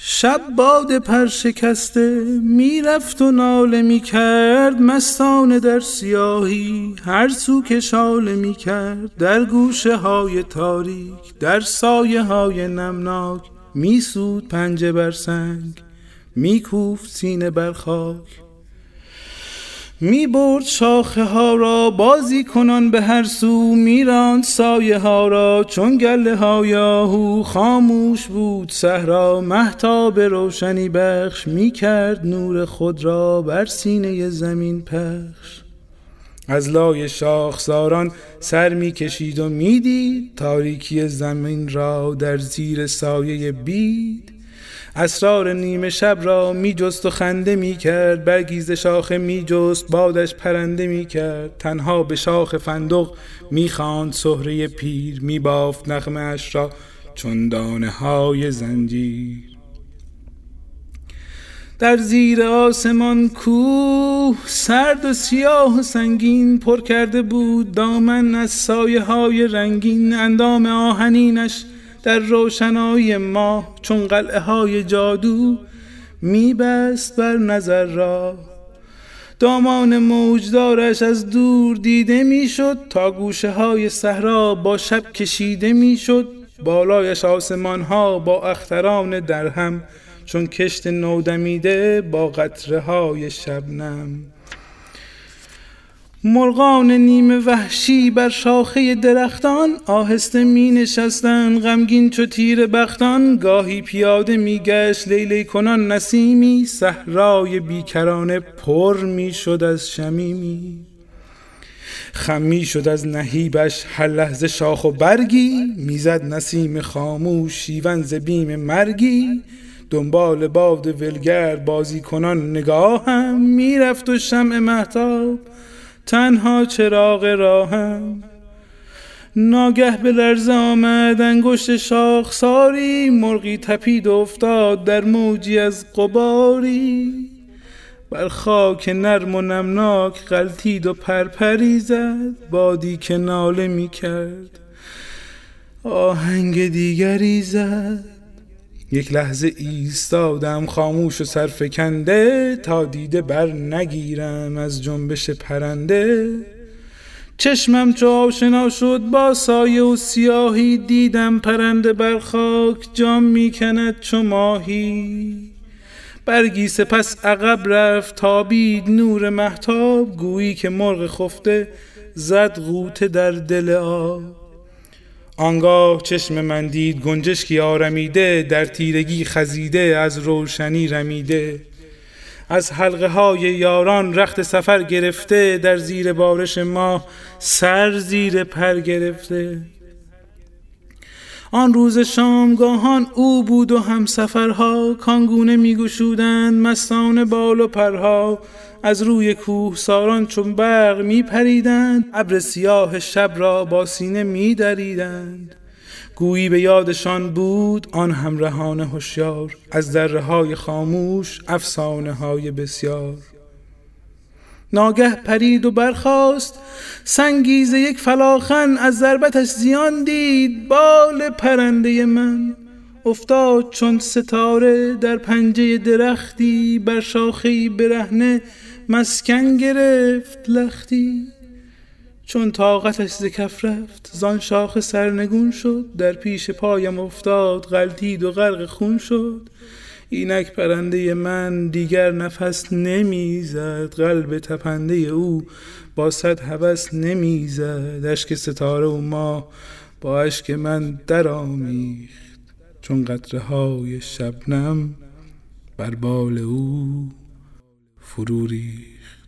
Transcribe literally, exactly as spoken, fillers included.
شب باد پر شکسته میرفت و ناله میکرد، مستانه در سیاهی هر سو که شاله میکرد. در گوشه های تاریک در سایه های نمناک، میسود پنجه بر سنگ میکوفت سینه بر خاک. می برد شاخه ها را بازی کنان به هر سو، میراند سایه ها را چون گله های آهو. خاموش بود صحرا مهتاب روشنی بخش، می کرد نور خود را بر سینه زمین پخش. از لای شاخساران سر می کشید و می دید تاریکی زمین را در زیر سایه بید. اسرار نیمه شب را می جست و خنده می کرد، برگیز شاخه می جست بادش پرنده می کرد. تنها به شاخ فندق می خواند سهره پیر، می بافت نغمه اش را چون دانه های زنجیر. در زیر آسمان کوه سرد و سیاه و سنگین، پر کرده بود دامن از سایه های رنگین. اندام آهنینش در روشنایی ماه چون قلعه های جادو میبست بر نظر را. دامان موجدارش از دور دیده میشد تا گوشه های صحرا با شب کشیده میشد. بالایش آسمان ها با اختران درهم چون کشت نودمیده با قطره های شبنم. مرغان نیمه وحشی بر شاخه درختان آهسته می نشستند غمگین چو تیر بختان. گاهی پیاده می گشت لیلی کنان نسیمی، صحرای بیکرانه پر می شد از شمیمی. خم می شد از نهیبش هر لحظه شاخ و برگی، میزد نسیم خاموش شیون ز بیم مرگی. دنبال باد ولگر بازی کنان نگاهم، میرفت و شمع مهتاب تنها چراغ راهم. ناگه به لرزه آمد انگشت شاخساری، مرغی تپید و افتاد در موجی از غباری. بر خاک نرم و نمناک غلتید و پرپری زد، بادی که ناله می کرد آهنگ دیگری زد. یک لحظه ایستادم خاموش و سرفکنده، تا دیده بر نگیرم از جنبش پرنده. چشمم چو آشنا شد با سایه و سیاهی، دیدم پرنده بر خاک جام میکند چو ماهی. برگی سپس عقب رفت تابید نور مهتاب، گویی که مرغ خفته زد غوطه در دل آب. آنگاه چشم من دید گنجشکی آرمیده، در تیرگی خزیده از روشنی رمیده. از حلقه های یاران رخت سفر گرفته، در زیر بارش ماه سر زیر پر گرفته. آن روز شامگاهان او بود و هم سفرها، کانگونه می گشودند مستان بال و پرها. از روی کوه ساران چون برق می پریدند، ابر سیاه شب را با سینه می دریدند. گویی به یادشان بود آن همرهان هوشیار، از ذره های خاموش افسانه های بسیار. ناگه پرید و برخاست سنگی ز یک فلاخن، از ضربتش زیان دید بال پرنده من. افتاد چون ستاره در پنجه درختی، بر شاخه‌ای برهنه مسکن گرفت لختی. چون طاقتش ز کف رفت زان شاخه سرنگون شد، در پیش پایم افتاد غلتید و غرق خون شد. اینک پرنده من دیگر نفس نمیزد، قلب تپنده او با صد هوس نمیزد. اشک ستاره و ماه با اشک من در آمیخت، چون قطره های شبنم بر بال او فرو ریخت.